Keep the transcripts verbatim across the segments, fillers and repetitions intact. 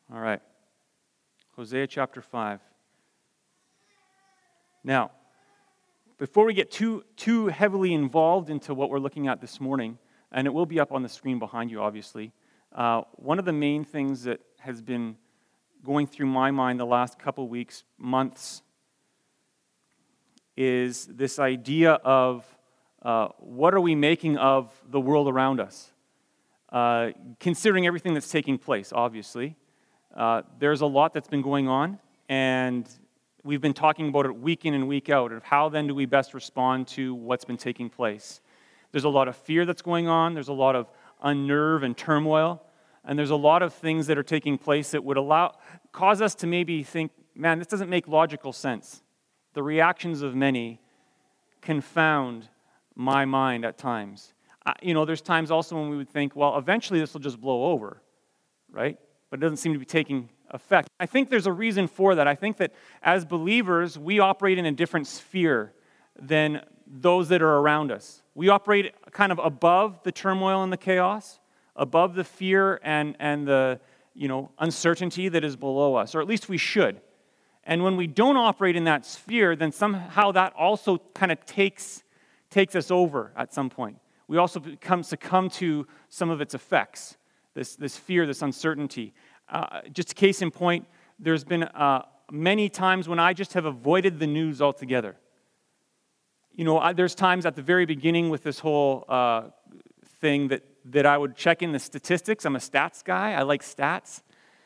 All right. Hosea chapter five. Now, before we get too, too heavily involved into what we're looking at this morning, and it will be up on the screen behind you, obviously, uh, one of the main things that has been going through my mind the last couple weeks, months, is this idea of uh, what are we making of the world around us? Uh, considering everything that's taking place, obviously. Uh, there's a lot that's been going on, and we've been talking about it week in and week out, of how then do we best respond to what's been taking place. There's a lot of fear that's going on, there's a lot of unnerve and turmoil, and there's a lot of things that are taking place that would allow, cause us to maybe think, man, this doesn't make logical sense. The reactions of many confound my mind at times. Uh, you know, there's times also when we would think, well, eventually this will just blow over, right? But it doesn't seem to be taking effect. I think there's a reason for that. I think that as believers, we operate in a different sphere than those that are around us. We operate kind of above the turmoil and the chaos, above the fear and, and the, you know, uncertainty that is below us, or at least we should. And when we don't operate in that sphere, then somehow that also kind of takes, takes us over at some point. We also become succumb to some of its effects, this, this fear, this uncertainty. Uh, just a case in point, there's been uh, many times when I just have avoided the news altogether. You know, I, there's times at the very beginning with this whole uh, thing that, that I would check in the statistics. I'm a stats guy. I like stats.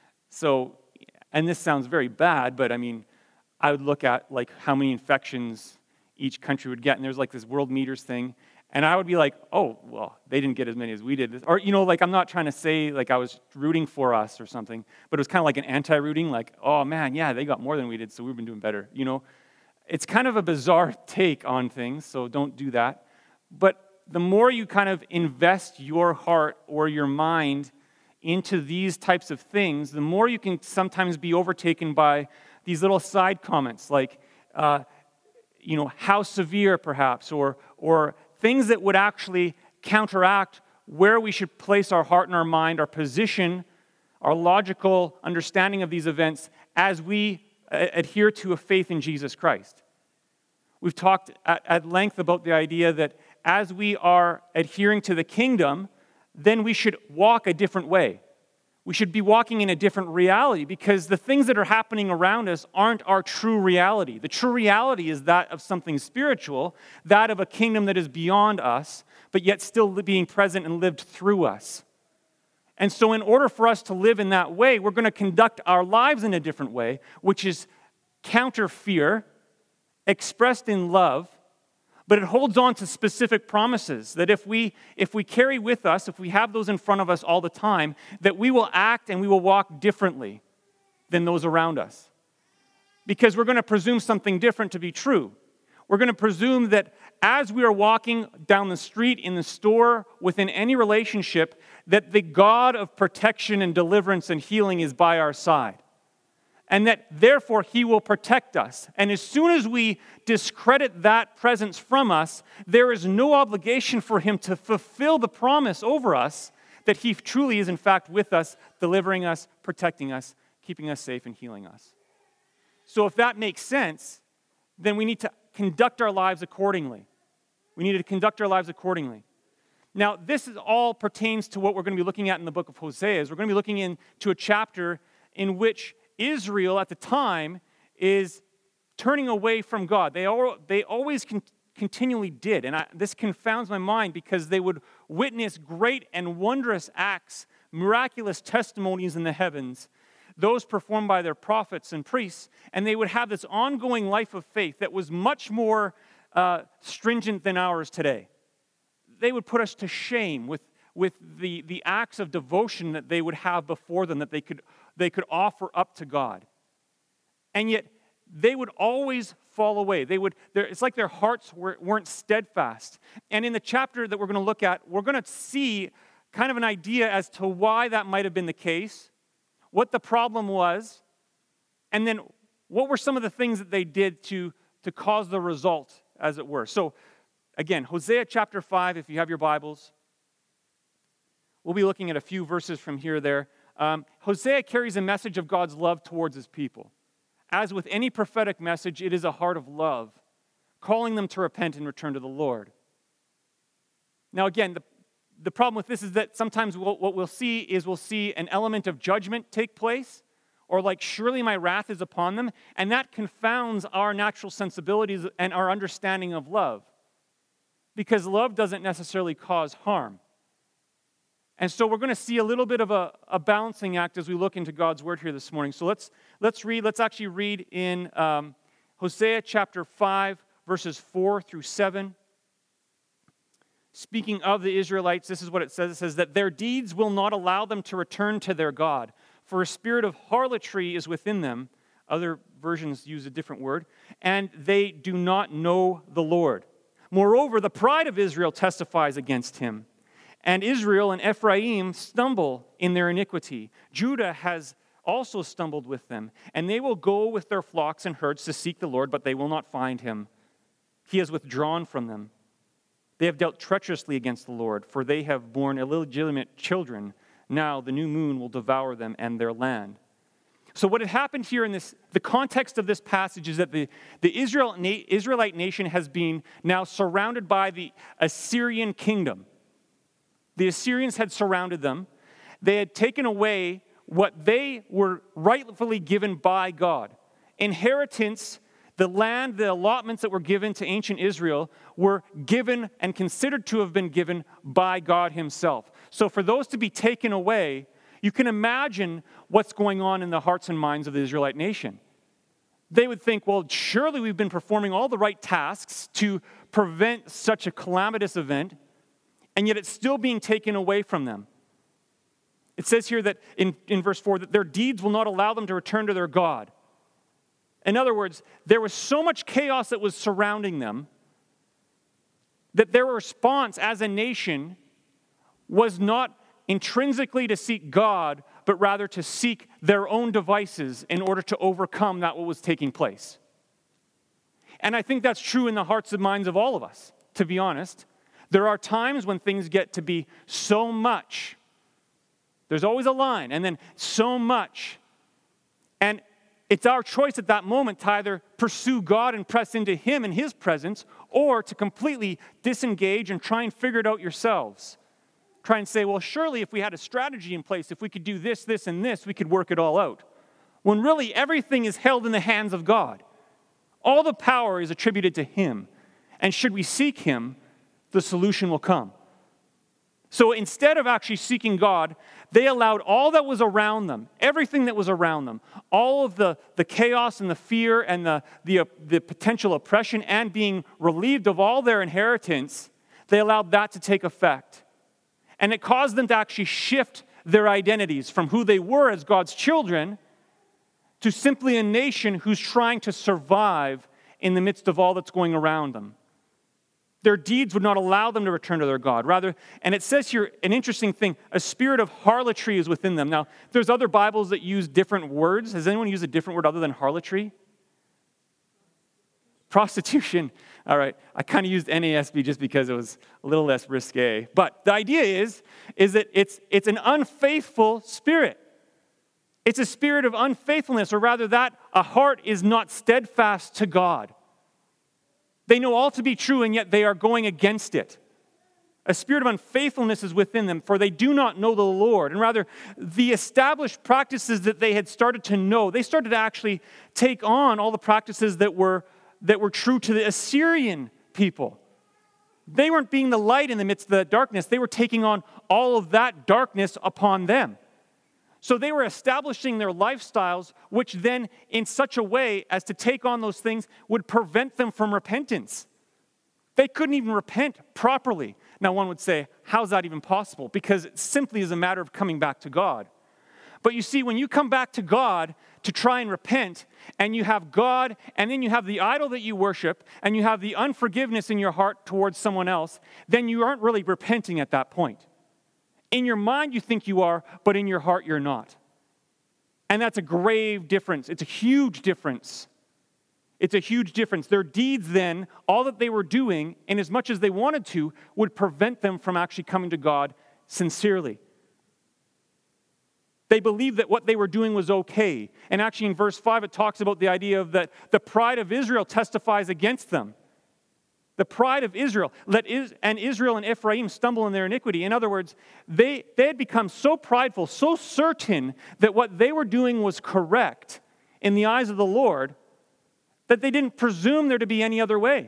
So, and this sounds very bad, but I mean, I would look at like how many infections each country would get, and there's like this world meters thing, and I would be like, oh, well, they didn't get as many as we did. Or, you know, like I'm not trying to say like I was rooting for us or something, but it was kind of like an anti-rooting, like, oh man, yeah, they got more than we did, so we've been doing better, you know. It's kind of a bizarre take on things, so don't do that. But the more you kind of invest your heart or your mind into these types of things, the more you can sometimes be overtaken by these little side comments like, uh, you know, how severe perhaps, or or things that would actually counteract where we should place our heart and our mind, our position, our logical understanding of these events as we adhere to a faith in Jesus Christ. We've talked at, at length about the idea that as we are adhering to the kingdom, then we should walk a different way. We should be walking in a different reality because the things that are happening around us aren't our true reality. The true reality is that of something spiritual, that of a kingdom that is beyond us, but yet still being present and lived through us. And so in order for us to live in that way, we're going to conduct our lives in a different way, which is counter fear, expressed in love, but it holds on to specific promises that if we if we carry with us, if we have those in front of us all the time, that we will act and we will walk differently than those around us. Because we're going to presume something different to be true. We're going to presume that as we are walking down the street, in the store, within any relationship, that the God of protection and deliverance and healing is by our side. And that, therefore, He will protect us. And as soon as we discredit that presence from us, there is no obligation for Him to fulfill the promise over us that He truly is, in fact, with us, delivering us, protecting us, keeping us safe, and healing us. So if that makes sense, then we need to conduct our lives accordingly. We need to conduct our lives accordingly. Now, this is all pertains to what we're going to be looking at in the book of Hosea. Is we're going to be looking into a chapter in which Israel at the time is turning away from God. They all, they always con- continually did. And I, this confounds my mind because they would witness great and wondrous acts, miraculous testimonies in the heavens, those performed by their prophets and priests, and they would have this ongoing life of faith that was much more uh, stringent than ours today. They would put us to shame with, with the, the acts of devotion that they would have before them, that they could they could offer up to God. And yet, they would always fall away. They would. It's like their hearts were, weren't steadfast. And in the chapter that we're going to look at, we're going to see kind of an idea as to why that might have been the case, what the problem was, and then what were some of the things that they did to, to cause the result, as it were. So, again, Hosea chapter five, if you have your Bibles. We'll be looking at a few verses from here or there. Um, Hosea carries a message of God's love towards his people. As with any prophetic message, it is a heart of love, calling them to repent and return to the Lord. Now again, the, the problem with this is that sometimes what, what we'll see is we'll see an element of judgment take place, or like, surely my wrath is upon them, and that confounds our natural sensibilities and our understanding of love. Because love doesn't necessarily cause harm. And so we're going to see a little bit of a, a balancing act as we look into God's word here this morning. So let's let's read, let's actually read in um, Hosea chapter five, verses four through seven. Speaking of the Israelites, this is what it says. It says that their deeds will not allow them to return to their God, for a spirit of harlotry is within them. Other versions use a different word. And they do not know the Lord. Moreover, the pride of Israel testifies against him. And Israel and Ephraim stumble in their iniquity. Judah has also stumbled with them. And they will go with their flocks and herds to seek the Lord, but they will not find him. He has withdrawn from them. They have dealt treacherously against the Lord, for they have borne illegitimate children. Now the new moon will devour them and their land. So what had happened here in this, the context of this passage is that the, the Israel, Israelite nation has been now surrounded by the Assyrian kingdom. The Assyrians had surrounded them. They had taken away what they were rightfully given by God. Inheritance, the land, the allotments that were given to ancient Israel were given and considered to have been given by God himself. So for those to be taken away, you can imagine what's going on in the hearts and minds of the Israelite nation. They would think, well, surely we've been performing all the right tasks to prevent such a calamitous event, and yet it's still being taken away from them. It says here that in, in verse four, that their deeds will not allow them to return to their God. In other words, there was so much chaos that was surrounding them that their response as a nation was not intrinsically to seek God, but rather to seek their own devices in order to overcome that what was taking place. And I think that's true in the hearts and minds of all of us, to be honest. There are times when things get to be so much. There's always a line, and then so much. And it's our choice at that moment to either pursue God and press into him and his presence, or to completely disengage and try and figure it out yourselves. Try and say, well, surely if we had a strategy in place, if we could do this, this, and this, we could work it all out. When really everything is held in the hands of God. All the power is attributed to him. And should we seek him, the solution will come. So instead of actually seeking God, they allowed all that was around them, everything that was around them, all of the, the chaos and the fear and the, the, uh, the potential oppression and being relieved of all their inheritance, they allowed that to take effect. And it caused them to actually shift their identities from who they were as God's children to simply a nation who's trying to survive in the midst of all that's going around them. Their deeds would not allow them to return to their God. Rather, and it says here an interesting thing, a spirit of harlotry is within them. Now, there's other Bibles that use different words. Has anyone used a different word other than harlotry? Prostitution. All right, I kind of used N A S B just because it was a little less risque. But the idea is, is that it's, it's an unfaithful spirit. It's a spirit of unfaithfulness, or rather that a heart is not steadfast to God. They know all to be true, and yet they are going against it. A spirit of unfaithfulness is within them, for they do not know the Lord. And rather, the established practices that they had started to know, they started to actually take on all the practices that were, that were true to the Assyrian people. They weren't being the light in the midst of the darkness. They were taking on all of that darkness upon them. So they were establishing their lifestyles, which then in such a way as to take on those things would prevent them from repentance. They couldn't even repent properly. Now one would say, how's that even possible? Because it simply is a matter of coming back to God. But you see, when you come back to God to try and repent, and you have God, and then you have the idol that you worship, and you have the unforgiveness in your heart towards someone else, then you aren't really repenting at that point. In your mind, you think you are, but in your heart, you're not. And that's a grave difference. It's a huge difference. It's a huge difference. Their deeds then, all that they were doing, in as much as they wanted to, would prevent them from actually coming to God sincerely. They believed that what they were doing was okay. And actually in verse five, it talks about the idea of that the pride of Israel testifies against them. The pride of Israel. Let is, and Israel and Ephraim stumble in their iniquity. In other words, they, they had become so prideful, so certain that what they were doing was correct in the eyes of the Lord, that they didn't presume there to be any other way.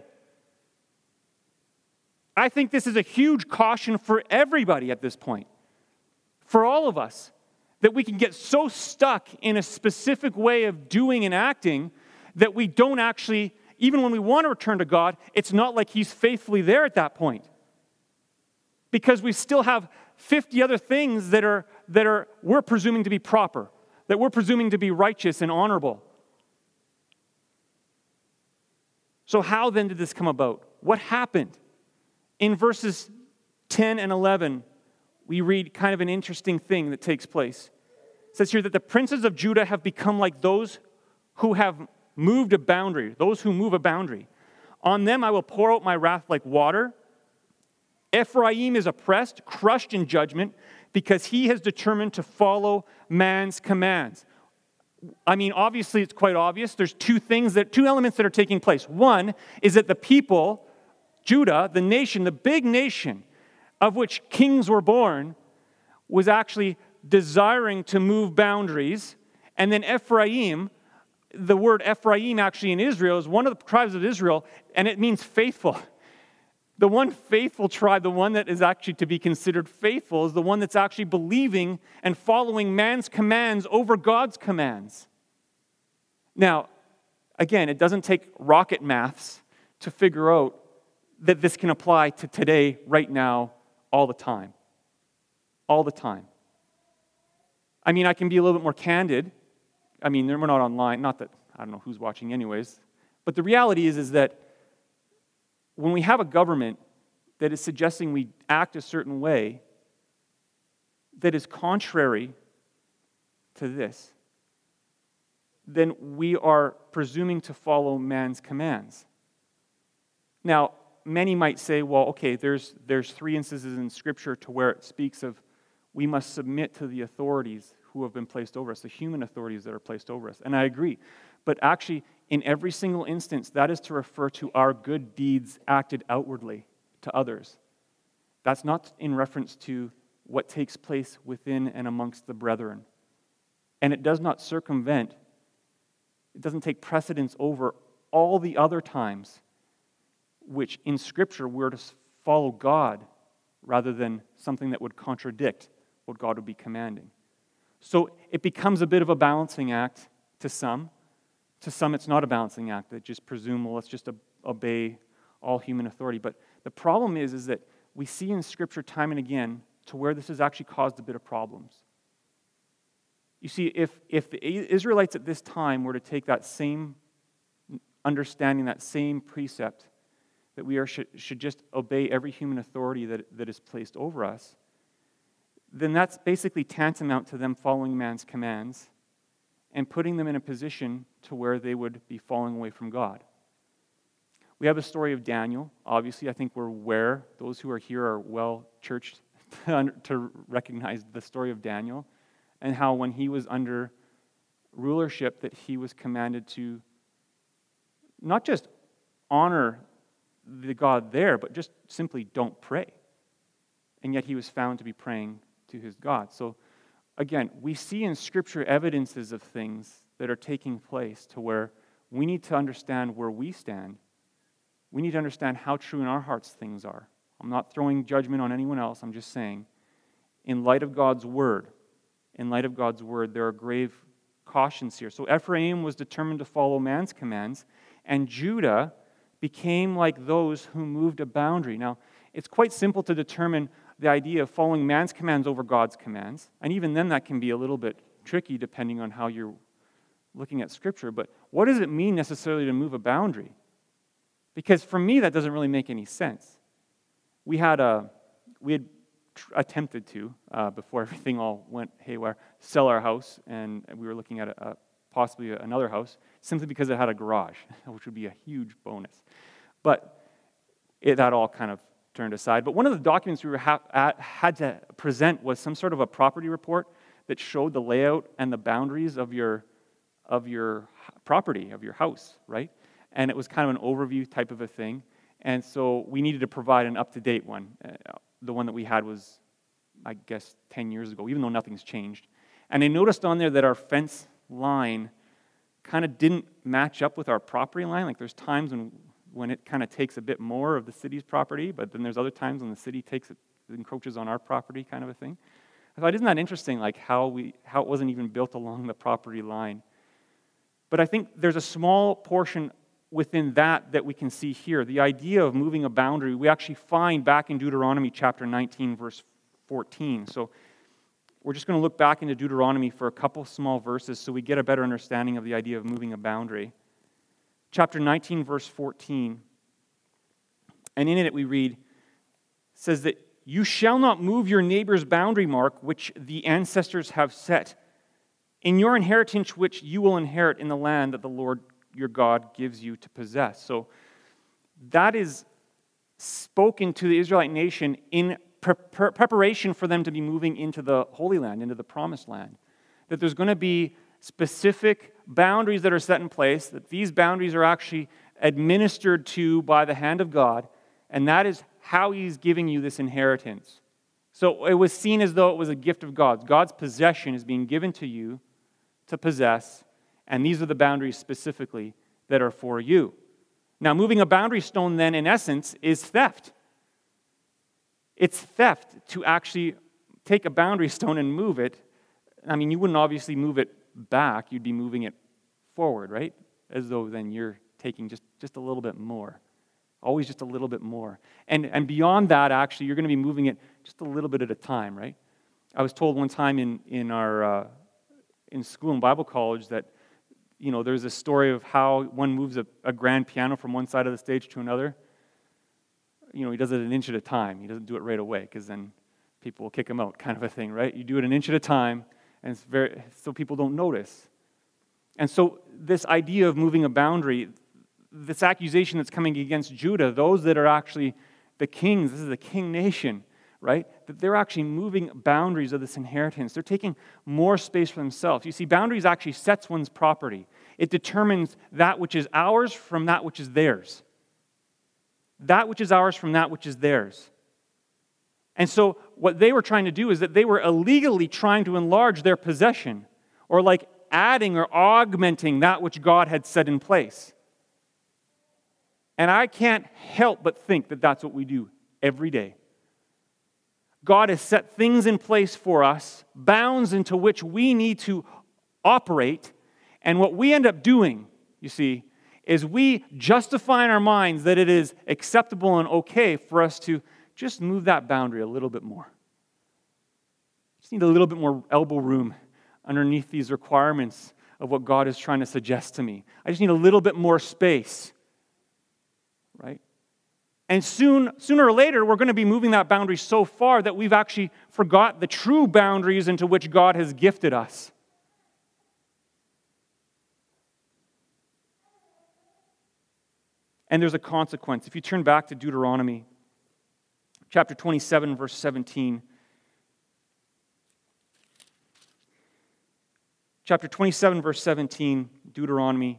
I think this is a huge caution for everybody at this point. For all of us. That we can get so stuck in a specific way of doing and acting that we don't actually, even when we want to return to God, it's not like He's faithfully there at that point. Because we still have fifty other things that are that are we're presuming to be proper, that we're presuming to be righteous and honorable. So how then did this come about? What happened? In verses ten and eleven, we read kind of an interesting thing that takes place. It says here that the princes of Judah have become like those who have moved a boundary, those who move a boundary. On them I will pour out my wrath like water. Ephraim is oppressed, crushed in judgment, because he has determined to follow man's commands. I mean, obviously it's quite obvious. There's two things, that two elements that are taking place. One is that the people, Judah, the nation, the big nation, of which kings were born, was actually desiring to move boundaries. And then Ephraim, the word Ephraim actually in Israel is one of the tribes of Israel, and it means faithful. The one faithful tribe, the one that is actually to be considered faithful, is the one that's actually believing and following man's commands over God's commands. Now, again, it doesn't take rocket maths to figure out that this can apply to today, right now, all the time. All the time. I mean, I can be a little bit more candid. I mean, we're not online. Not that, I don't know who's watching anyways. But the reality is, is that when we have a government that is suggesting we act a certain way that is contrary to this, then we are presuming to follow man's commands. Now, many might say, well, okay, there's, there's three instances in Scripture to where it speaks of we must submit to the authorities who have been placed over us, the human authorities that are placed over us. And I agree. But actually, in every single instance, that is to refer to our good deeds acted outwardly to others. That's not in reference to what takes place within and amongst the brethren. And it does not circumvent, it doesn't take precedence over all the other times which in Scripture we're to follow God rather than something that would contradict what God would be commanding. So it becomes a bit of a balancing act to some. To some, it's not a balancing act. They just presume, well, let's just obey all human authority. But the problem is, is that we see in Scripture time and again to where this has actually caused a bit of problems. You see, if, if the Israelites at this time were to take that same understanding, that same precept, that we are, should, should just obey every human authority that, that is placed over us, then that's basically tantamount to them following man's commands and putting them in a position to where they would be falling away from God. We have the story of Daniel. Obviously, I think we're aware, those who are here are well churched to recognize the story of Daniel and how when he was under rulership that he was commanded to not just honor the God there, but just simply don't pray. And yet he was found to be praying to his God. So again, we see in Scripture evidences of things that are taking place to where we need to understand where we stand. We need to understand how true in our hearts things are. I'm not throwing judgment on anyone else. I'm just saying, in light of God's word, in light of God's word, there are grave cautions here. So Ephraim was determined to follow man's commands, and Judah became like those who moved a boundary. Now, it's quite simple to determine the idea of following man's commands over God's commands. And even then that can be a little bit tricky depending on how you're looking at Scripture. But what does it mean necessarily to move a boundary? Because for me, that doesn't really make any sense. We had a, we had tr- attempted to, uh, before everything all went haywire, sell our house, and we were looking at a, a, possibly another house, simply because it had a garage, which would be a huge bonus. But it, that all kind of turned aside. But one of the documents we were ha- at, had to present was some sort of a property report that showed the layout and the boundaries of your of your property, of your house, right? And it was kind of an overview type of a thing. And so we needed to provide an up-to-date one. Uh, the one that we had was, I guess, ten years ago, even though nothing's changed. And I noticed on there that our fence line kind of didn't match up with our property line. Like there's times when, when it kind of takes a bit more of the city's property, but then there's other times when the city takes it, encroaches on our property, kind of a thing. I thought, isn't that interesting, like how we how it wasn't even built along the property line? But I think there's a small portion within that that we can see here. The idea of moving a boundary, we actually find back in Deuteronomy chapter nineteen, verse fourteen. So we're just going to look back into Deuteronomy for a couple small verses so we get a better understanding of the idea of moving a boundary. Chapter nineteen, verse fourteen. And in it we read, says that you shall not move your neighbor's boundary mark, which the ancestors have set, in your inheritance which you will inherit in the land that the Lord your God gives you to possess. So that is spoken to the Israelite nation in pre- pre- preparation for them to be moving into the Holy Land, into the Promised Land. That there's going to be specific boundaries that are set in place, that these boundaries are actually administered to by the hand of God, and that is how He's giving you this inheritance. So it was seen as though it was a gift of God. God's possession is being given to you to possess, and these are the boundaries specifically that are for you. Now, moving a boundary stone then, in essence, is theft. It's theft to actually take a boundary stone and move it. I mean, you wouldn't obviously move it back. You'd be moving it forward, right? As though then you're taking just, just a little bit more. Always just a little bit more. And, and beyond that, actually, you're going to be moving it just a little bit at a time, right? I was told one time in, in our uh, in school and Bible college that, you know, there's a story of how one moves a, a grand piano from one side of the stage to another. You know, he does it an inch at a time. He doesn't do it right away because then people will kick him out, kind of a thing, right? You do it an inch at a time, and it's very so people don't notice. And so this idea of moving a boundary, this accusation that's coming against Judah, those that are actually the kings, this is a king nation, right? That they're actually moving boundaries of this inheritance. They're taking more space for themselves. You see, boundaries actually sets one's property. It determines that which is ours from that which is theirs. That which is ours from that which is theirs. And so what they were trying to do is that they were illegally trying to enlarge their possession, or like adding or augmenting that which God had set in place. And I can't help but think that that's what we do every day. God has set things in place for us, bounds into which we need to operate, and what we end up doing, you see, is we justify in our minds that it is acceptable and okay for us to just move that boundary a little bit more. Just need a little bit more elbow room underneath these requirements of what God is trying to suggest to me. I just need a little bit more space, right? And soon, sooner or later, we're going to be moving that boundary so far that we've actually forgot the true boundaries into which God has gifted us. And there's a consequence. If you turn back to Deuteronomy, chapter twenty-seven, verse seventeen. Chapter twenty-seven, verse seventeen, Deuteronomy.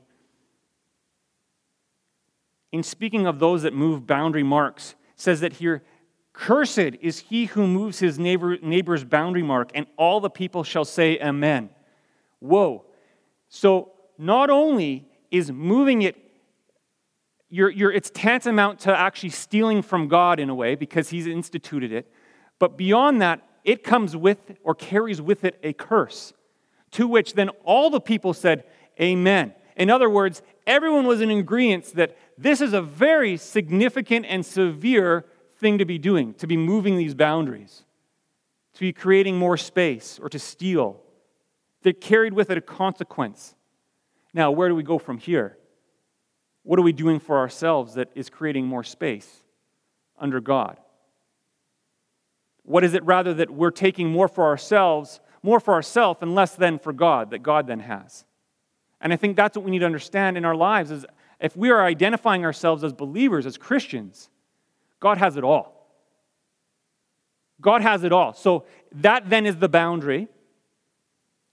In speaking of those that move boundary marks, says that here, cursed is he who moves his neighbor, neighbor's boundary mark, and all the people shall say amen. Whoa. So not only is moving it, you're, you're, it's tantamount to actually stealing from God in a way because He's instituted it, but beyond that, it comes with or carries with it a curse, to which then all the people said amen. In other words, everyone was in agreement that this is a very significant and severe thing to be doing, to be moving these boundaries, to be creating more space or to steal. That carried with it a consequence. Now, where do we go from here? What are we doing for ourselves that is creating more space under God? What is it rather that we're taking more for ourselves, more for ourselves and less than for God, that God then has? And I think that's what we need to understand in our lives is if we are identifying ourselves as believers, as Christians, God has it all. God has it all. So that then is the boundary.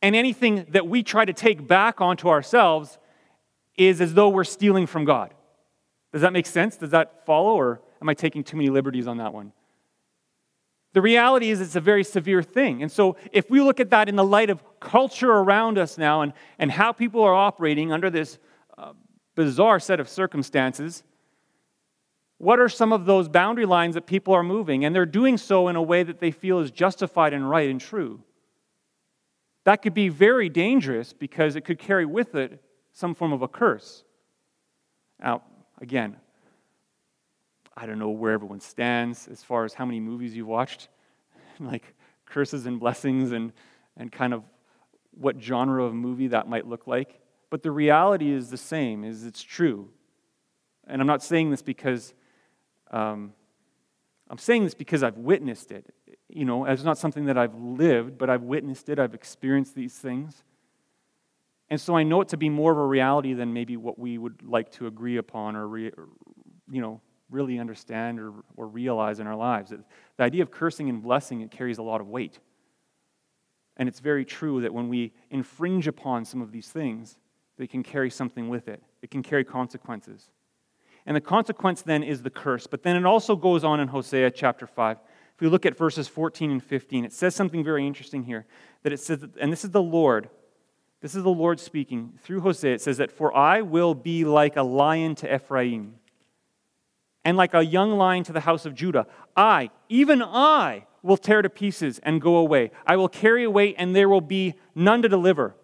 And anything that we try to take back onto ourselves is as though we're stealing from God. Does that make sense? Does that follow, or am I taking too many liberties on that one? The reality is it's a very severe thing. And so if we look at that in the light of culture around us now and, and how people are operating under this uh, bizarre set of circumstances, what are some of those boundary lines that people are moving? And they're doing so in a way that they feel is justified and right and true. That could be very dangerous because it could carry with it some form of a curse. Now, again, I don't know where everyone stands as far as how many movies you've watched, like curses and blessings and, and kind of what genre of movie that might look like. But the reality is the same, is it's true. And I'm not saying this because, um, I'm saying this because I've witnessed it. You know, it's not something that I've lived, but I've witnessed it, I've experienced these things. And so I know it to be more of a reality than maybe what we would like to agree upon or, re, or you know, really understand or, or realize in our lives. The idea of cursing and blessing, it carries a lot of weight. And it's very true that when we infringe upon some of these things, they can carry something with it. It can carry consequences. And the consequence then is the curse. But then it also goes on in Hosea chapter five. If we look at verses fourteen and fifteen, it says something very interesting here. That it says, that, and this is the Lord, this is the Lord speaking through Hosea. It says that, "For I will be like a lion to Ephraim, and like a young lion to the house of Judah. I, even I, will tear to pieces and go away. I will carry away, and there will be none to deliver."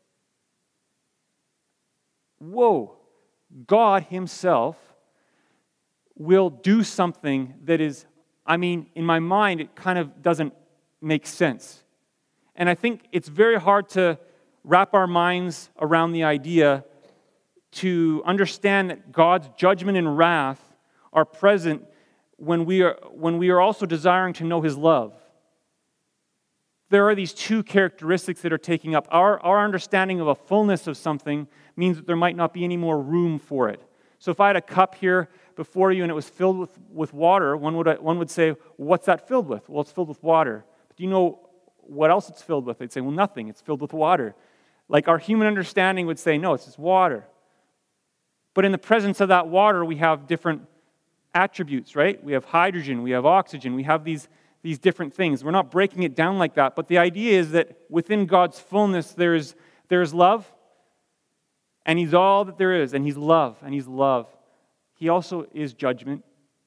Whoa. God himself will do something that is, I mean, in my mind, it kind of doesn't make sense. And I think it's very hard to wrap our minds around the idea to understand that God's judgment and wrath are present when we are, when we are also desiring to know his love. There are these two characteristics that are taking up. Our, our understanding of a fullness of something means that there might not be any more room for it. So if I had a cup here before you and it was filled with, with water, one would, one would say, what's that filled with? Well, it's filled with water. But do you know what else it's filled with? They'd say, well, nothing. It's filled with water. Like our human understanding would say, no, it's just water. But in the presence of that water, we have different attributes, right? We have hydrogen, we have oxygen, we have these, these different things. We're not breaking it down like that, but the idea is that within God's fullness, there's, there's love, and he's all that there is, and he's love, and he's love. He also is judgment,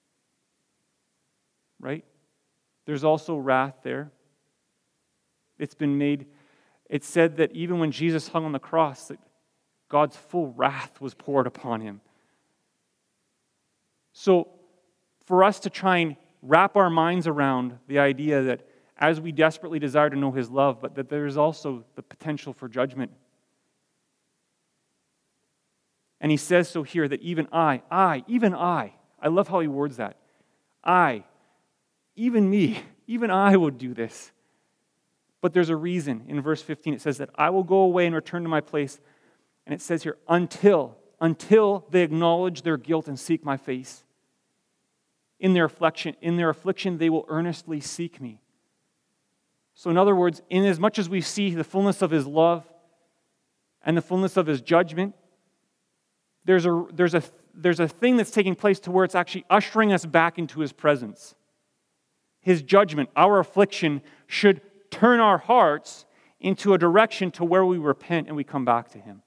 right? There's also wrath there. It's been made, it's said that even when Jesus hung on the cross, that God's full wrath was poured upon him. So, for us to try and wrap our minds around the idea that as we desperately desire to know his love, but that there is also the potential for judgment. And he says so here that even I, I, even I, I love how he words that. I, even me, even I would do this. But there's a reason. In verse fifteen, it says that I will go away and return to my place. And it says here, until, until they acknowledge their guilt and seek my face. In their affliction, in their affliction, they will earnestly seek me. So in other words, in as much as we see the fullness of his love and the fullness of his judgment, there's a, there's a, there's a thing that's taking place to where it's actually ushering us back into his presence. His judgment, our affliction, should turn our hearts into a direction to where we repent and we come back to him.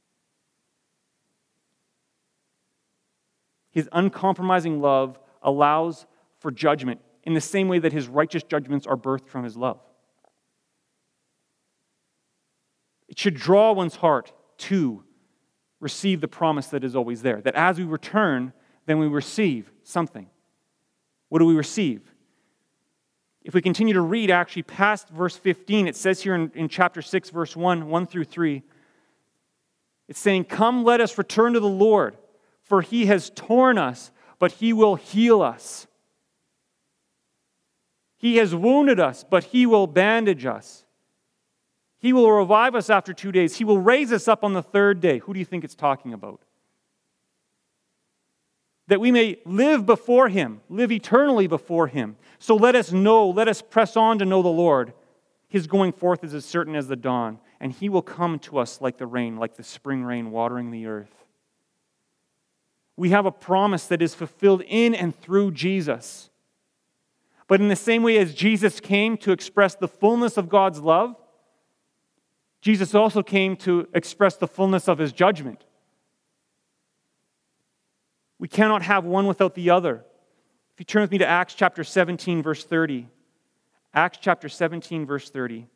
His uncompromising love allows for judgment in the same way that his righteous judgments are birthed from his love. It should draw one's heart to receive the promise that is always there. That as we return, then we receive something. What do we receive? If we continue to read actually past verse fifteen, it says here in, in chapter six, verse one, one through three, it's saying, "Come, let us return to the Lord, for he has torn us, but he will heal us. He has wounded us, but he will bandage us. He will revive us after two days. He will raise us up on the third day." Who do you think it's talking about? That we may live before him, live eternally before him. So let us know, let us press on to know the Lord. His going forth is as certain as the dawn, and He will come to us like the rain, like the spring rain watering the earth. We have a promise that is fulfilled in and through Jesus. But in the same way as Jesus came to express the fullness of God's love, Jesus also came to express the fullness of His judgment. We cannot have one without the other. If you turn with me to Acts chapter seventeen, verse thirty. Acts chapter seventeen, verse thirty.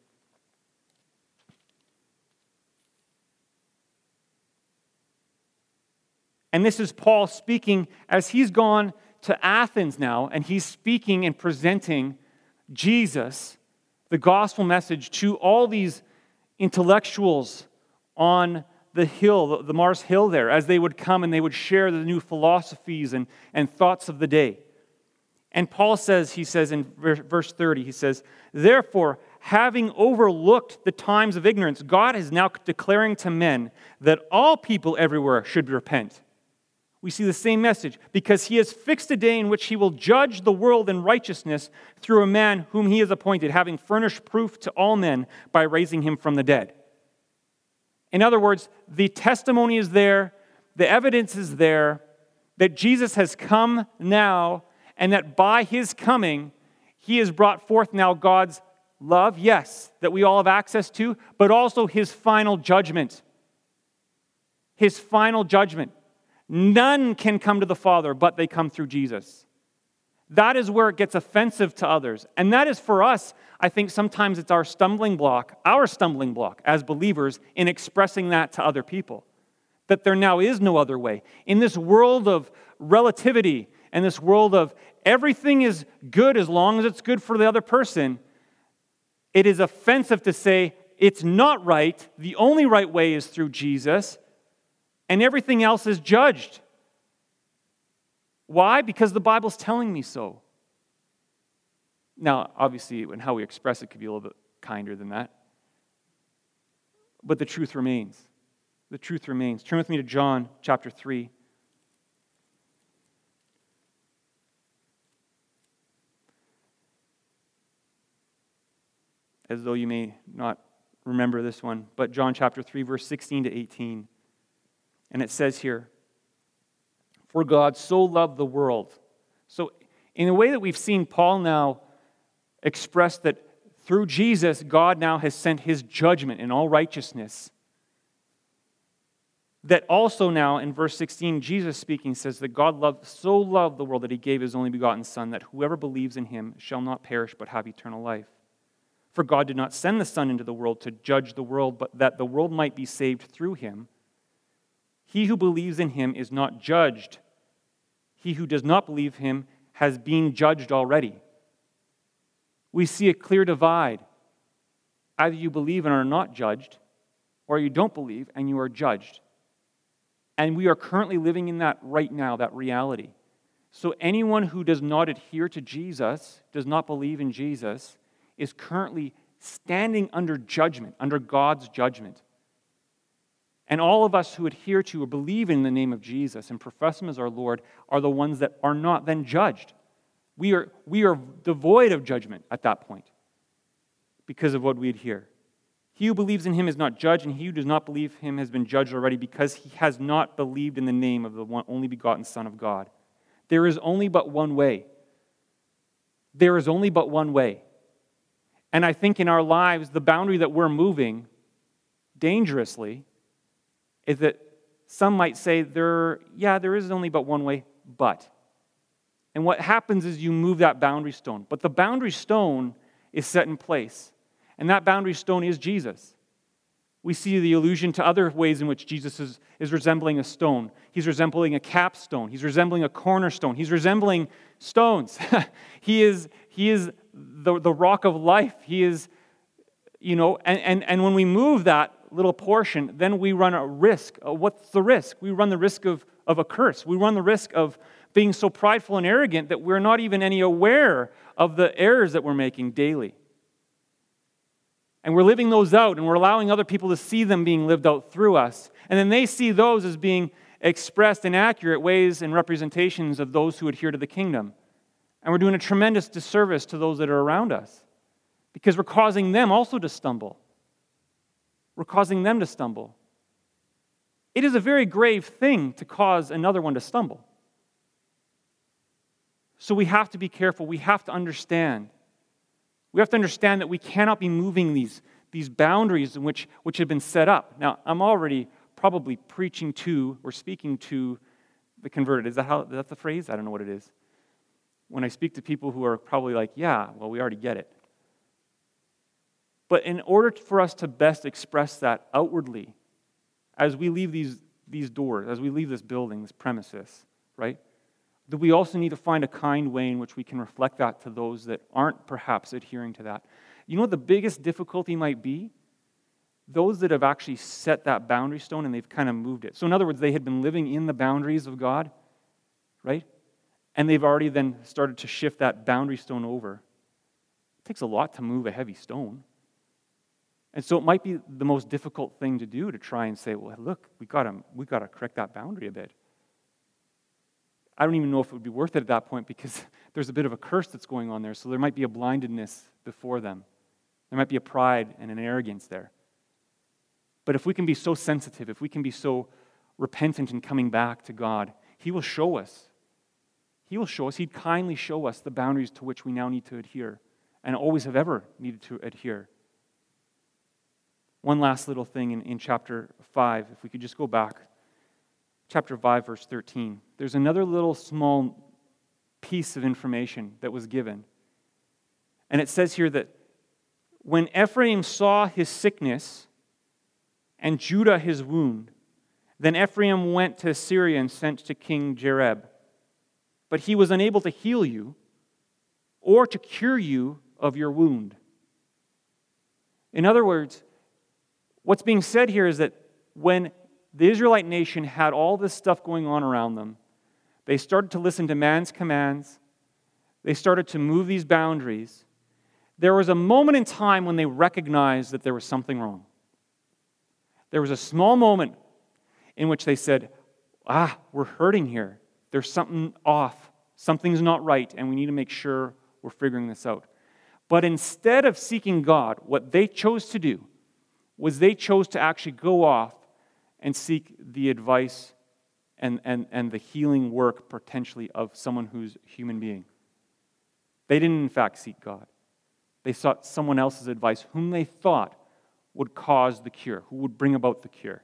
And this is Paul speaking as he's gone to Athens now, and he's speaking and presenting Jesus, the gospel message, to all these intellectuals on the hill, the Mars Hill there, as they would come and they would share the new philosophies and, and thoughts of the day. And Paul says, he says in verse thirty, he says, "Therefore, having overlooked the times of ignorance, God is now declaring to men that all people everywhere should repent." We see the same message, because He has fixed a day in which He will judge the world in righteousness through a man whom He has appointed, having furnished proof to all men by raising Him from the dead. In other words, the testimony is there, the evidence is there, that Jesus has come now, and that by His coming, He has brought forth now God's love, yes, that we all have access to, but also His final judgment. His final judgment. None can come to the Father but they come through Jesus. That is where it gets offensive to others. And that is for us, I think sometimes it's our stumbling block, our stumbling block as believers in expressing that to other people. That there now is no other way. In this world of relativity and this world of everything is good as long as it's good for the other person, it is offensive to say it's not right, the only right way is through Jesus, and everything else is judged. Why? Because the Bible's telling me so. Now, obviously, and how we express it could be a little bit kinder than that. But the truth remains. The truth remains. Turn with me to John chapter three. As though you may not remember this one, but John chapter three, verse sixteen to eighteen. And it says here, "For God so loved the world." So in a way that we've seen Paul now express that through Jesus, God now has sent His judgment in all righteousness. That also now in verse sixteen, Jesus speaking says that God loved, so loved the world that He gave His only begotten Son, that whoever believes in Him shall not perish but have eternal life. For God did not send the Son into the world to judge the world, but that the world might be saved through Him. He who believes in Him is not judged. He who does not believe Him has been judged already. We see a clear divide. Either you believe and are not judged, or you don't believe and you are judged. And we are currently living in that right now, that reality. So anyone who does not adhere to Jesus, does not believe in Jesus, is currently standing under judgment, under God's judgment. And all of us who adhere to or believe in the name of Jesus and profess Him as our Lord are the ones that are not then judged. We are, we are devoid of judgment at that point because of what we adhere. He who believes in Him is not judged, and he who does not believe Him has been judged already because he has not believed in the name of the one, only begotten Son of God. There is only but one way. There is only but one way. And I think in our lives, the boundary that we're moving dangerously is that some might say, there, yeah, there is only but one way, but. And what happens is you move that boundary stone. But the boundary stone is set in place. And that boundary stone is Jesus. We see the allusion to other ways in which Jesus is, is resembling a stone. He's resembling a capstone. He's resembling a cornerstone. He's resembling stones. he is, he is the, the rock of life. He is, you know, and, and, and when we move that little portion, then we run a risk. What's the risk? We run the risk of, of a curse. We run the risk of being so prideful and arrogant that we're not even any aware of the errors that we're making daily. And we're living those out, and we're allowing other people to see them being lived out through us. And then they see those as being expressed in accurate ways and representations of those who adhere to the kingdom. And we're doing a tremendous disservice to those that are around us. because we're causing them also to stumble. We're causing them to stumble. It is a very grave thing to cause another one to stumble. So we have to be careful. We have to understand. We have to understand that we cannot be moving these, these boundaries in which, which have been set up. Now, I'm already probably preaching to or speaking to the converted. Is that how, is that the phrase? I don't know what it is. When I speak to people who are probably like, yeah, well, we already get it. But in order for us to best express that outwardly, as we leave these, these doors, as we leave this building, this premises, right, that we also need to find a kind way in which we can reflect that to those that aren't perhaps adhering to that. You know what the biggest difficulty might be? Those that have actually set that boundary stone and they've kind of moved it. So in other words, they had been living in the boundaries of God, right? And they've already then started to shift that boundary stone over. It takes a lot to move a heavy stone. And so it might be the most difficult thing to do to try and say, well, look, we got to we got to correct that boundary a bit. I don't even know if it would be worth it at that point because there's a bit of a curse that's going on there. So there might be a blindedness before them. There might be a pride and an arrogance there. But if we can be so sensitive, if we can be so repentant and coming back to God, He will show us. He will show us. He'd kindly show us the boundaries to which we now need to adhere and always have ever needed to adhere. One last little thing in, in chapter five, if we could just go back. Chapter five, verse thirteen. There's another little small piece of information that was given. And it says here that when Ephraim saw his sickness and Judah his wound, then Ephraim went to Syria and sent to King Jareb. But he was unable to heal you or to cure you of your wound. In other words, what's being said here is that when the Israelite nation had all this stuff going on around them, they started to listen to man's commands. They started to move these boundaries. There was a moment in time when they recognized that there was something wrong. There was a small moment in which they said, ah, we're hurting here. There's something off. Something's not right, and we need to make sure we're figuring this out. But instead of seeking God, what they chose to do was they chose to actually go off and seek the advice and, and, and the healing work potentially of someone who's a human being. They didn't, in fact, seek God. They sought someone else's advice whom they thought would cause the cure, who would bring about the cure.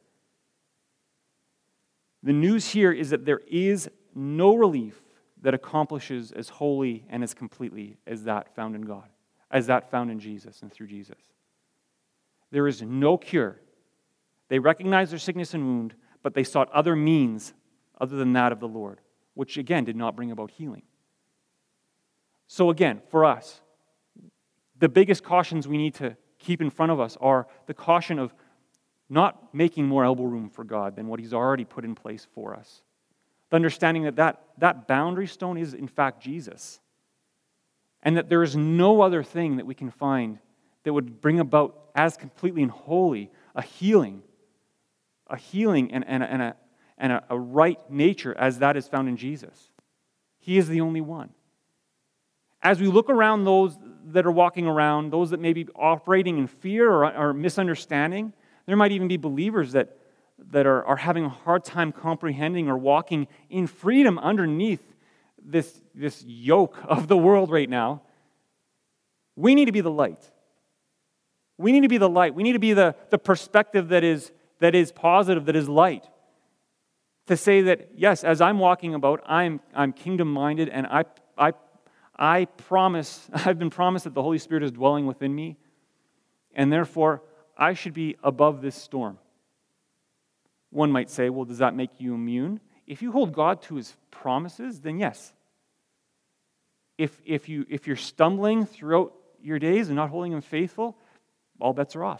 The news here is that there is no relief that accomplishes as wholly and as completely as that found in God, as that found in Jesus and through Jesus. There is no cure. They recognized their sickness and wound, but they sought other means other than that of the Lord, which again did not bring about healing. So again, for us, the biggest cautions we need to keep in front of us are the caution of not making more elbow room for God than what He's already put in place for us. The understanding that that, that boundary stone is in fact Jesus. And that there is no other thing that we can find that would bring about as completely and wholly a healing, a healing and, and, a, and, a, and a, a right nature as that is found in Jesus. He is the only one. As we look around those that are walking around, those that may be operating in fear or, or misunderstanding, there might even be believers that, that are, are having a hard time comprehending or walking in freedom underneath this, this yoke of the world right now. We need to be the light. We need to be the light. We need to be the, the perspective that is, that is positive, that is light. To say that, yes, as I'm walking about, I'm, I'm kingdom-minded, and I, I, I promise, I've been promised that the Holy Spirit is dwelling within me, and therefore, I should be above this storm. One might say, well, does that make you immune? If you hold God to His promises, then yes. If, if, you, if you're stumbling throughout your days and not holding Him faithful, all bets are off.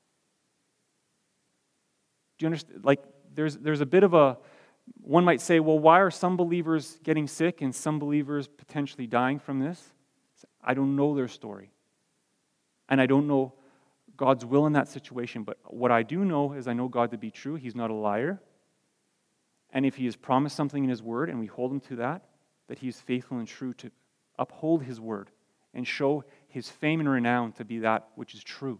Do you understand? Like, there's, there's a bit of a, one might say, well, why are some believers getting sick and some believers potentially dying from this? I don't know their story. And I don't know God's will in that situation, but what I do know is I know God to be true. He's not a liar. And if He has promised something in His Word and we hold Him to that, that He is faithful and true to uphold His Word and show his fame and renown to be that which is true.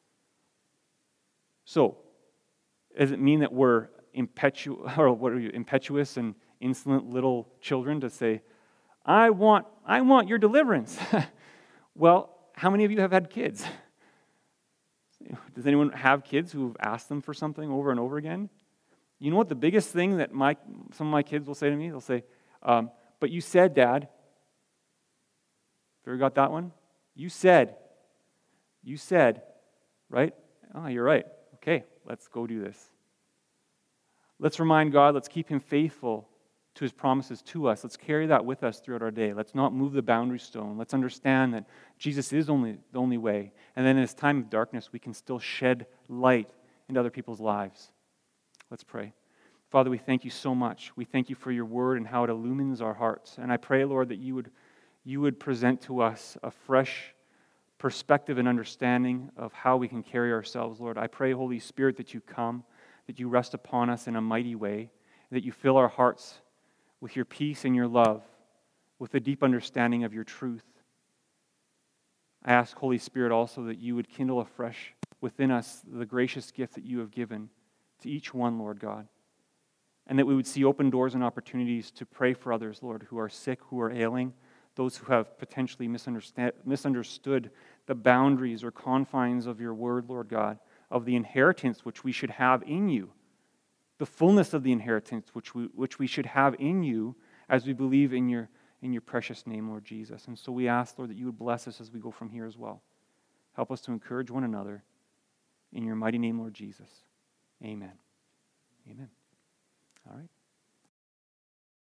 So, does it mean that we're impetu- or what are you, impetuous and insolent little children to say, I want, I want your deliverance? Well, how many of you have had kids? Does anyone have kids who've asked them for something over and over again? You know what the biggest thing that my some of my kids will say to me? They'll say, um, but you said, Dad. Have you ever got that one? You said. You said, right? Oh, you're right. Okay, let's go do this. Let's remind God, let's keep him faithful to his promises to us. Let's carry that with us throughout our day. Let's not move the boundary stone. Let's understand that Jesus is only the only way. And then in this time of darkness, we can still shed light into other people's lives. Let's pray. Father, we thank you so much. We thank you for your word and how it illumines our hearts. And I pray, Lord, that you would, you would present to us a fresh perspective and understanding of how we can carry ourselves, Lord. I pray, Holy Spirit, that you come, that you rest upon us in a mighty way, that you fill our hearts with your peace and your love, with a deep understanding of your truth. I ask, Holy Spirit, also that you would kindle afresh within us the gracious gift that you have given to each one, Lord God, and that we would see open doors and opportunities to pray for others, Lord, who are sick, who are ailing, those who have potentially misunderstood the boundaries or confines of your word, Lord God, of the inheritance which we should have in you, the fullness of the inheritance which we which we should have in you as we believe in your in your precious name, Lord Jesus. And so we ask, Lord, that you would bless us as we go from here as well. Help us to encourage one another. In your mighty name, Lord Jesus. Amen. Amen. All right.